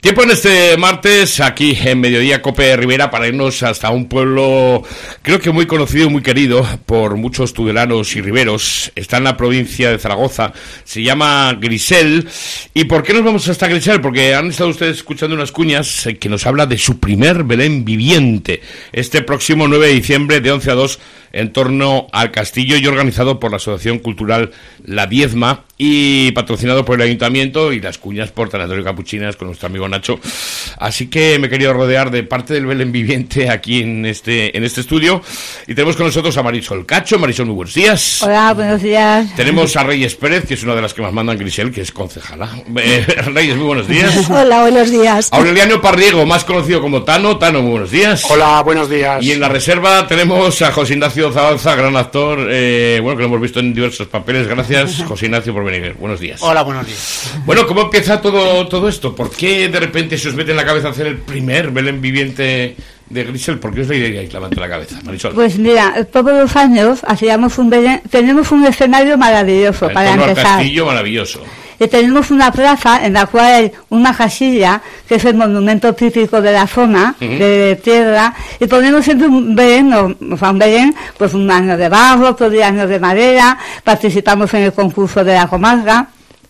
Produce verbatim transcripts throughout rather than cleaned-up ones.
Tiempo en este martes, aquí en Mediodía Cope Rivera, para irnos hasta un pueblo, creo que muy conocido y muy querido por muchos tudelanos y riberos. Está en la provincia de Zaragoza, se llama Grisel. ¿Y por qué nos vamos hasta Grisel? Porque han estado ustedes escuchando unas cuñas que nos habla de su primer Belén viviente, este próximo nueve de diciembre de once a dos, en torno al castillo, y organizado por la Asociación Cultural La Diezma y patrocinado por el Ayuntamiento, y las cuñas por Tanatorio Capuchinas con nuestro amigo Nacho. Así que me he querido rodear de parte del Belén viviente aquí en este en este estudio, y tenemos con nosotros a Marisol Cacho. Marisol, muy buenos días. Hola, buenos días. Tenemos a Reyes Pérez, que es una de las que más mandan Grisel, que es concejala. Eh, Reyes, muy buenos días. Hola, buenos días. Aureliano Parriego, más conocido como Tano. Tano, muy buenos días. Hola, buenos días. Y en la reserva tenemos a José Ignacio Zabalza, gran actor, eh, bueno, que lo hemos visto en diversos papeles. Gracias, José Ignacio, por venir. Buenos días. Hola, buenos días. Bueno, ¿cómo empieza todo todo esto? ¿Por qué de repente se os mete en la cabeza hacer el primer Belén viviente de Grisel? ¿Por qué os la idea y la mete en la cabeza, Marisol? Pues mira, todos los años hacíamos un Belén, tenemos un escenario maravilloso el para empezar. Un castillo maravilloso. Y tenemos una plaza en la cual hay una casilla, que es el monumento típico de la zona, uh-huh. de tierra, y ponemos siempre un Belén, o, o sea, un Belén, pues un año de barro, otro día años de madera, participamos en el concurso de la comarca.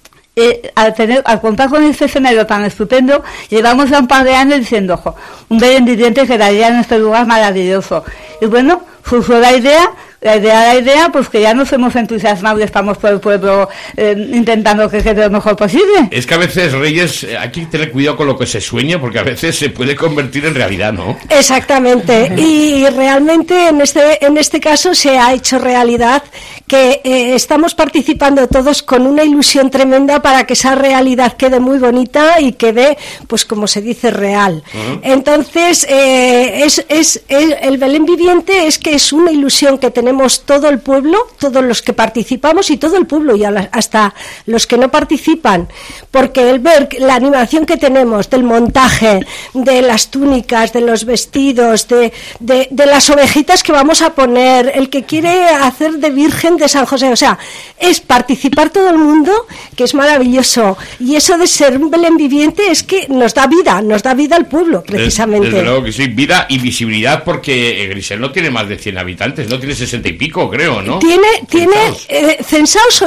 Y al, tener, al contar con este escenario tan estupendo, llevamos ya un par de años diciendo, ojo, un Belén viviente quedaría en este lugar maravilloso. Y bueno, surgió la idea, la idea, la idea, pues que ya nos hemos entusiasmado y estamos por el pueblo eh, intentando que quede lo mejor posible. Es que a veces, Reyes, hay que tener cuidado con lo que se sueña, porque a veces se puede convertir en realidad, ¿no? Exactamente, y realmente en este en este caso se ha hecho realidad, que eh, estamos participando todos con una ilusión tremenda para que esa realidad quede muy bonita y quede, pues como se dice, real. Uh-huh. Entonces, eh, es, es, es el Belén viviente es que es una ilusión que tenemos todo el pueblo, todos los que participamos y todo el pueblo, y hasta los que no participan, porque el ver la animación que tenemos del montaje, de las túnicas, de los vestidos, de, de, de las ovejitas que vamos a poner, el que quiere hacer de Virgen de San José, o sea, es participar todo el mundo, que es maravilloso, y eso de ser un Belén viviente es que nos da vida, nos da vida al pueblo, precisamente. Desde, desde luego que sí, vida y visibilidad, porque Grisel no tiene más de cien habitantes, no tiene sesenta y pico, creo, ¿no? Tiene, tiene eh, censados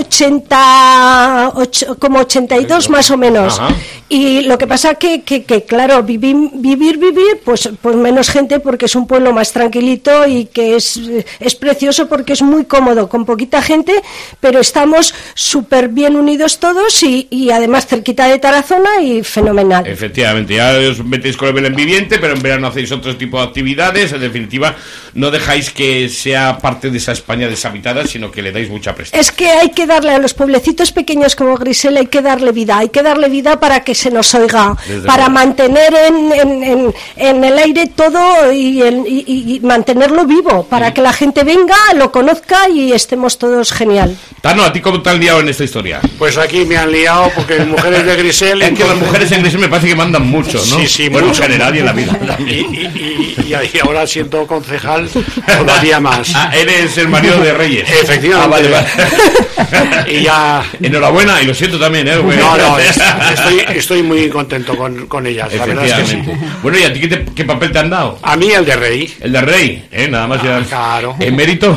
ochenta, ocho, como ochenta y dos más o menos. Ajá. Y lo que pasa que, que, que claro, vivir, vivir, vivir, pues, pues menos gente, porque es un pueblo más tranquilito y que es, es precioso porque es muy cómodo, con poquita gente, pero estamos súper bien unidos todos y, y además cerquita de Tarazona y fenomenal. Efectivamente, ya os metéis con el Belén viviente, pero en verano hacéis otro tipo de actividades. En definitiva, no dejáis que sea parte de esa España deshabitada, sino que le dais mucha prestancia. Es que hay que darle a los pueblecitos pequeños como Grisel, hay que darle vida, hay que darle vida para que se nos oiga, desde para luego. mantener en, en, en, en el aire todo y, el, y, y mantenerlo vivo, para sí. que la gente venga, lo conozca y estemos todos genial. Tano, ¿a ti cómo te han liado en esta historia? Pues aquí me han liado porque mujeres de Grisel... Es que las mujeres en Grisel me parece que mandan mucho, ¿no? Sí, sí, bueno, mucho. En general y en la vida. Y, y, y, y ahora siento concejal todavía más. Ah, eres el marido de Reyes. Efectivamente. Ah, vale, vale. Y ya... Enhorabuena, y lo siento también, ¿eh? Bueno. No, no, es, estoy, estoy muy contento con, con ellas, la verdad es que sí. Bueno, ¿y a ti qué, te, qué papel te han dado? A mí el de rey. El de rey, ¿eh? Nada más ah, ya... Claro. ¿En mérito?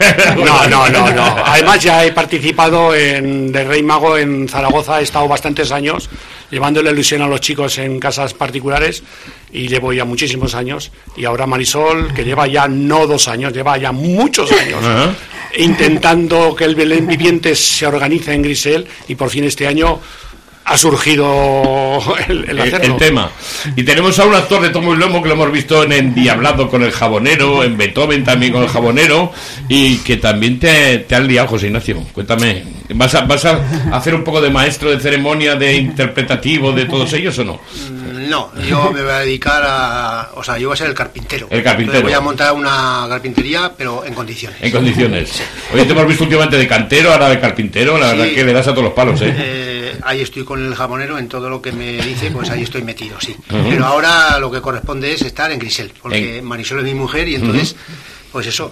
No, no, no, no. Además ya he participado en de Rey Mago en Zaragoza, he estado bastantes años llevándole ilusión a los chicos en casas particulares y llevo ya muchísimos años, y ahora Marisol, que lleva ya no dos años, lleva ya muchos años uh-huh. intentando que el Belén viviente se organice en Grisel, y por fin este año ha surgido el, el hacerlo. El, el tema. Y tenemos a un actor de tomo y lomo que lo hemos visto en Endiablado con el Jabonero, en Beethoven también con el Jabonero, y que también te, te han liado, José Ignacio. Cuéntame, ¿vas a, ¿vas a hacer un poco de maestro de ceremonia, de interpretativo de todos ellos o no? No, yo me voy a dedicar a... O sea, yo voy a ser el carpintero. El carpintero. Entonces voy a montar una carpintería, pero en condiciones. En condiciones. Sí. Oye, te hemos visto últimamente de cantero, ahora de carpintero, la sí. verdad que le das a todos los palos, ¿eh? eh ahí estoy con el Jabonero, en todo lo que me dice, pues ahí estoy metido, sí. Uh-huh. Pero ahora lo que corresponde es estar en Grisel, porque en... Marisol es mi mujer y entonces, uh-huh. pues eso...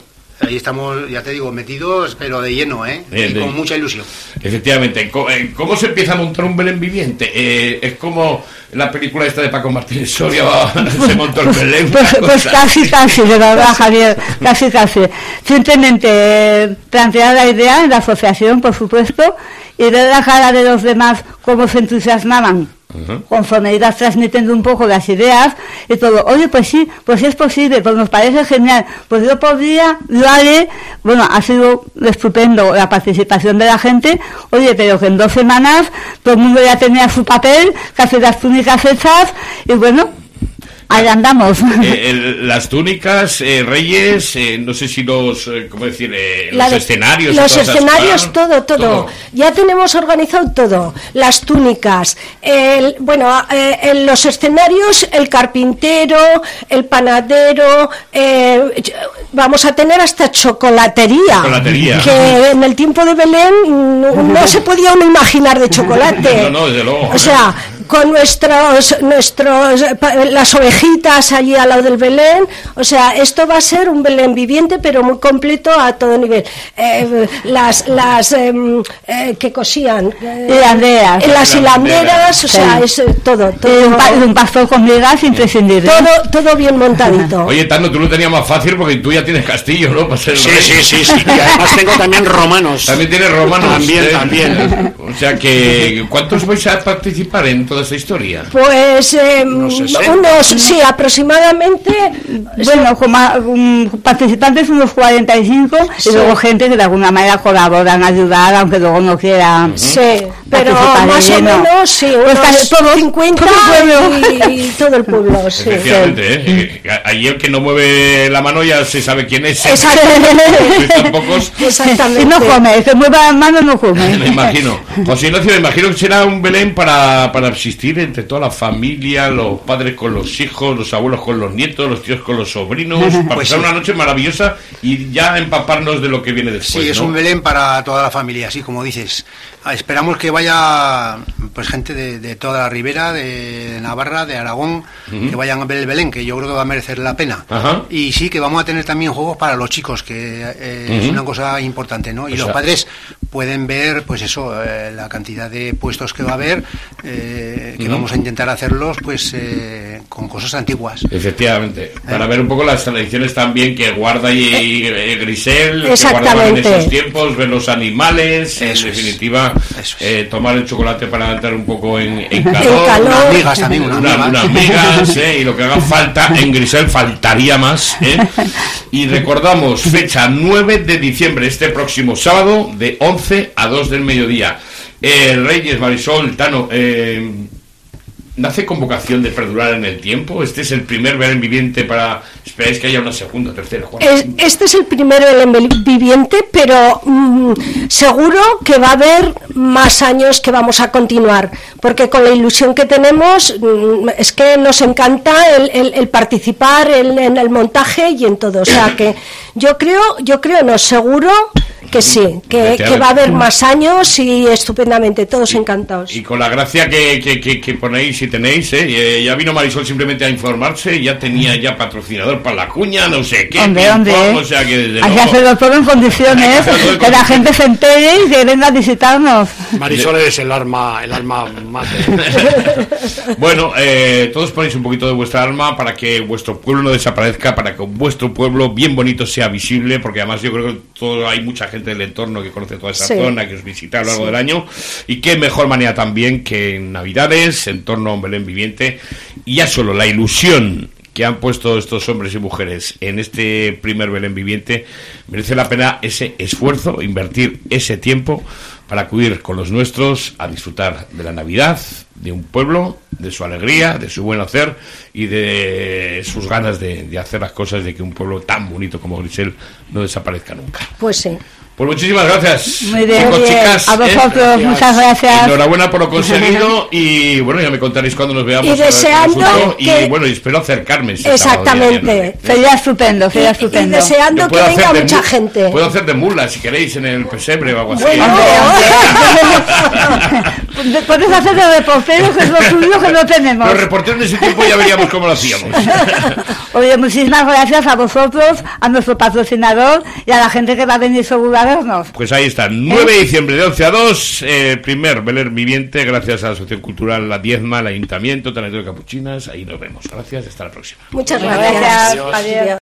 ahí estamos, ya te digo, metidos, pero de lleno, ¿eh? Bien, y de... con mucha ilusión. Efectivamente. ¿Cómo se empieza a montar un Belén viviente? Eh, es como la película esta de Paco Martínez Soria, se montó el Belén. Pues, pues casi, casi, de verdad, Javier, casi, casi. Simplemente eh, plantear la idea en la asociación, por supuesto, y ver la cara de los demás, cómo se entusiasmaban. Uh-huh. Conforme irás transmitiendo un poco las ideas y todo, oye, pues sí, pues es posible, pues nos parece genial, pues yo podría, lo haré. Bueno, ha sido estupendo la participación de la gente, oye, pero que en dos semanas todo el mundo ya tenía su papel, casi las túnicas hechas, y bueno, ahí andamos. Eh, el, las túnicas, eh, Reyes, eh, no sé si los, eh, ¿cómo decir? Eh, los de, escenarios. Los escenarios, todo, todo, todo. Ya tenemos organizado todo. Las túnicas, el, bueno, eh, en los escenarios, el carpintero, el panadero, eh, vamos a tener hasta chocolatería. Chocolatería. Que en el tiempo de Belén no, no se podía uno imaginar de chocolate. No, no, desde luego. O sea, con nuestros, nuestros, las ovejitas allí al lado del Belén, o sea, esto va a ser un Belén viviente, pero muy completo a todo nivel. Eh, las, las, eh, eh, que cosían, eh, hilanderas, las hilanderas, o sea, sí. es todo, todo. Un, pa un pastor con migas imprescindible. Todo, todo bien montadito. Oye, Tano, tú lo tenías más fácil porque tú ya tienes castillo, ¿no? Para ser sí, sí, sí, sí, y además tengo también romanos. También tienes romanos. También, ¿eh? también. O sea que, ¿cuántos vais a participar en toda esta historia? Pues eh, unos, unos, sí, aproximadamente. Bueno, como um, participantes unos cuarenta y cinco, sí. Y luego gente que de alguna manera colaboran, ayudar, aunque luego no quieran. Uh-huh. Sí, pero más o menos, sí, unos pues todo, cincuenta todo y, y todo el pueblo. Sí. Efectivamente, ¿eh? Allí el que no mueve la mano ya se sabe quién es. Exactamente. Pocos. Exactamente. Y no come, el que mueva la mano no come. Me imagino. José Ignacio, me imagino que será un Belén para, para existir entre toda la familia, los padres con los hijos, los abuelos con los nietos, los tíos con los sobrinos, para pues pasar sí. una noche maravillosa y ya empaparnos de lo que viene después. Sí, es ¿no? un Belén para toda la familia, así como dices. Esperamos que vaya pues gente de, de toda la ribera, de Navarra, de Aragón, uh-huh. que vayan a ver el Belén, que yo creo que va a merecer la pena. Uh-huh. Y sí, que vamos a tener también juegos para los chicos, que eh, uh-huh. es una cosa importante, ¿no? Y o los sea... padres pueden ver, pues eso, eh, la cantidad de puestos que va a haber, eh, que uh-huh. vamos a intentar hacerlos, pues, eh, con cosas antiguas. Efectivamente, para ¿Eh? ver un poco las tradiciones también que guarda y, y, y Grisel, que guardaban en esos tiempos, ver los animales, eso en es. definitiva, eso es. eh, tomar el chocolate para entrar un poco en, en calor, calor. Unas migas también, unas una, migas. unas migas, eh, y lo que haga falta, en Grisel faltaría más, eh. Y recordamos, fecha nueve de diciembre, este próximo sábado, de once a dos del mediodía. Eh, Reyes, Marisol, Tano, eh, ¿nace con vocación de perdurar en el tiempo? ¿Este es el primer Belén viviente para... ¿Esperáis que haya una segunda, tercera, cuarta? Es, este es el primer Belén viviente, pero mmm, seguro que va a haber más años que vamos a continuar, porque con la ilusión que tenemos, mmm, es que nos encanta el, el, el participar en, en el montaje y en todo. O sea que yo creo, yo creo, no, seguro... que sí, que, que va a haber más años y estupendamente, todos y, encantados. Y con la gracia que, que, que, que ponéis y tenéis, ¿eh? Ya vino Marisol simplemente a informarse, ya tenía ya patrocinador para la cuña, no sé qué. Hombre, hombre, pong, o sea que desde hay que luego, hacerlo todo en condiciones, que condiciones. La gente se entere y que venga a visitarnos. Marisol es el alma, el alma mate. Bueno, eh, todos ponéis un poquito de vuestra alma para que vuestro pueblo no desaparezca, para que vuestro pueblo bien bonito sea visible, porque además yo creo que todo, hay mucha gente del entorno que conoce toda esa sí. zona, que os visita a lo largo sí. del año, y qué mejor manera también que en Navidades, en torno a un Belén viviente, y ya solo la ilusión que han puesto estos hombres y mujeres en este primer Belén viviente, merece la pena ese esfuerzo, invertir ese tiempo para acudir con los nuestros a disfrutar de la Navidad, de un pueblo, de su alegría, de su buen hacer y de sus ganas de, de hacer las cosas, de que un pueblo tan bonito como Grisel no desaparezca nunca. Pues sí. Pues muchísimas gracias. Muy bien, chicos, muy bien. chicas. A vosotros, ¿eh? muchas gracias. Enhorabuena por lo conseguido y bueno, ya me contaréis cuando nos veamos. Y deseando y que... bueno, y espero acercarme. Exactamente. Sería estupendo, sería y, estupendo. Y deseando que venga mucha mu- gente. Puedo hacer de mula si queréis en el pesebre o algo así. Bueno, hombre, hombre. Puedes hacer de reporteros, que es lo suyo que no tenemos. Los reporteros de ese tiempo ya veríamos cómo lo hacíamos. Oye, muchísimas gracias a vosotros, a nuestro patrocinador y a la gente que va a venir seguro a vernos. Pues ahí está, nueve de diciembre de once a dos, eh, primer Belén viviente, gracias a la Asociación Cultural La Diezma, al Ayuntamiento, Tanatorio de Capuchinas. Ahí nos vemos. Gracias, hasta la próxima. Muchas gracias. gracias. Adiós. Adiós.